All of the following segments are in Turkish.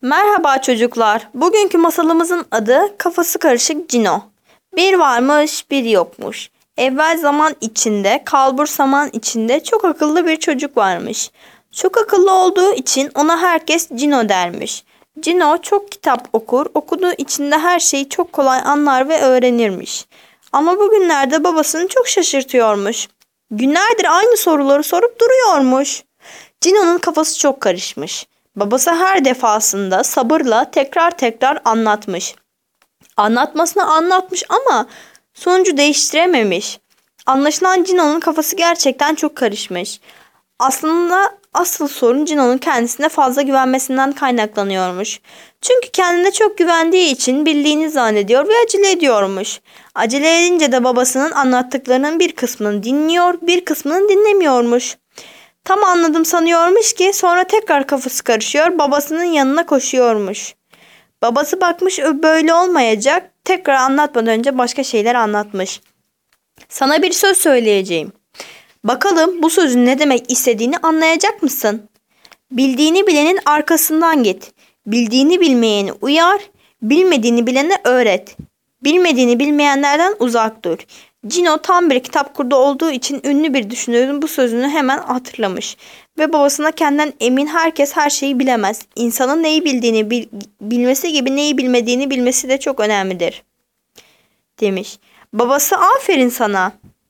Merhaba çocuklar. Bugünkü masalımızın adı Kafası Karışık Cino. Bir varmış, bir yokmuş. Evvel zaman içinde, kalbur saman içinde çok akıllı bir çocuk varmış. Çok akıllı olduğu için ona herkes Cino dermiş. Cino çok kitap okur, okuduğu için de her şeyi çok kolay anlar ve öğrenirmiş. Ama bugünlerde babasını çok şaşırtıyormuş. Günlerdir aynı soruları sorup duruyormuş. Cino'nun kafası çok karışmış. Babası her defasında sabırla tekrar tekrar anlatmış. Anlatmasını anlatmış ama sonucu değiştirememiş. Anlaşılan Cino'nun kafası gerçekten çok karışmış. Aslında asıl sorun Cino'nun kendisine fazla güvenmesinden kaynaklanıyormuş. Çünkü kendine çok güvendiği için bildiğini zannediyor ve acele ediyormuş. Acele edince de babasının anlattıklarının bir kısmını dinliyor, bir kısmını dinlemiyormuş. Tam anladım sanıyormuş ki sonra tekrar kafası karışıyor, babasının yanına koşuyormuş. Babası bakmış böyle olmayacak, tekrar anlatmadan önce başka şeyler anlatmış. Sana bir söz söyleyeceğim. Bakalım bu sözün ne demek istediğini anlayacak mısın? Bildiğini bilenin arkasından git. Bildiğini bilmeyeni uyar, bilmediğini bilene öğret. Bilmediğini bilmeyenlerden uzak dur. Cino tam bir kitap kurdu olduğu için ünlü bir düşünürün bu sözünü hemen hatırlamış. Ve babasına kendinden emin herkes her şeyi bilemez. İnsanın neyi bildiğini bilmesi gibi neyi bilmediğini bilmesi de çok önemlidir, demiş. Babası aferin sana.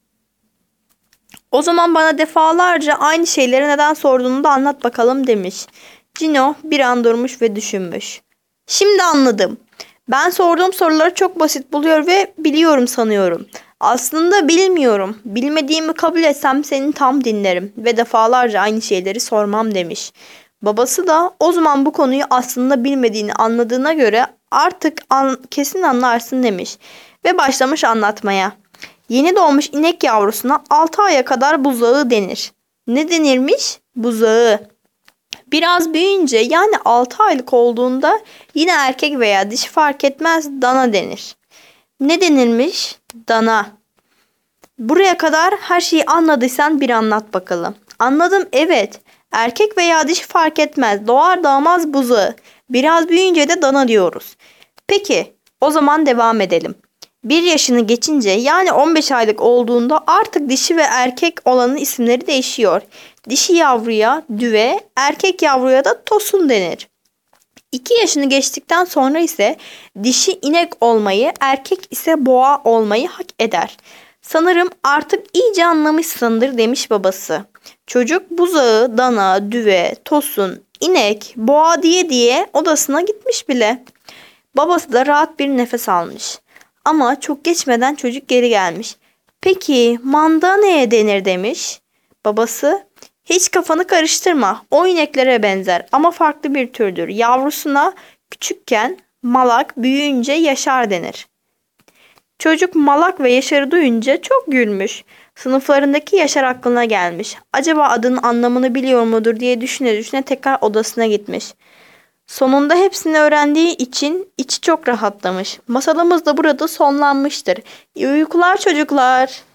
O zaman bana defalarca aynı şeyleri neden sorduğunu da anlat bakalım demiş. Cino bir an durmuş ve düşünmüş. Şimdi anladım. Ben sorduğum soruları çok basit buluyor ve biliyorum sanıyorum. Aslında bilmiyorum. Bilmediğimi kabul etsem seni tam dinlerim ve defalarca aynı şeyleri sormam demiş. Babası da o zaman bu konuyu aslında bilmediğini anladığına göre artık kesin anlarsın demiş ve başlamış anlatmaya. Yeni doğmuş inek yavrusuna 6 aya kadar buzağı denir. Ne denirmiş? Buzağı. Biraz büyüyünce yani 6 aylık olduğunda yine erkek veya dişi fark etmez dana denir. Ne denilmiş? Dana. Buraya kadar her şeyi anladıysan bir anlat bakalım. Anladım, evet. Erkek veya dişi fark etmez. Doğar doğmaz buzağı. Biraz büyüyünce de dana diyoruz. Peki o zaman devam edelim. 1 yaşını geçince yani 15 aylık olduğunda artık dişi ve erkek olanın isimleri değişiyor. Dişi yavruya düve, erkek yavruya da tosun denir. 2 yaşını geçtikten sonra ise dişi inek olmayı, erkek ise boğa olmayı hak eder. Sanırım artık iyice anlamışsındır demiş babası. Çocuk buzağı, dana, düve, tosun, inek, boğa diye diye odasına gitmiş bile. Babası da rahat bir nefes almış. Ama çok geçmeden çocuk geri gelmiş. Peki manda neye denir demiş. Babası hiç kafanı karıştırma. O ineklere benzer ama farklı bir türdür. Yavrusuna küçükken malak, büyüyünce yaşar denir. Çocuk malak ve yaşarı duyunca çok gülmüş. Sınıflarındaki Yaşar aklına gelmiş. Acaba adının anlamını biliyor mudur diye düşüne düşüne tekrar odasına gitmiş. Sonunda hepsini öğrendiği için içi çok rahatlamış. Masalımız da burada sonlanmıştır. İyi uykular çocuklar.